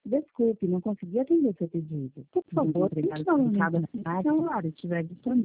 Desculpe, não consegui atender seu pedido. Por favor, tente novamente no celular estiver disponível.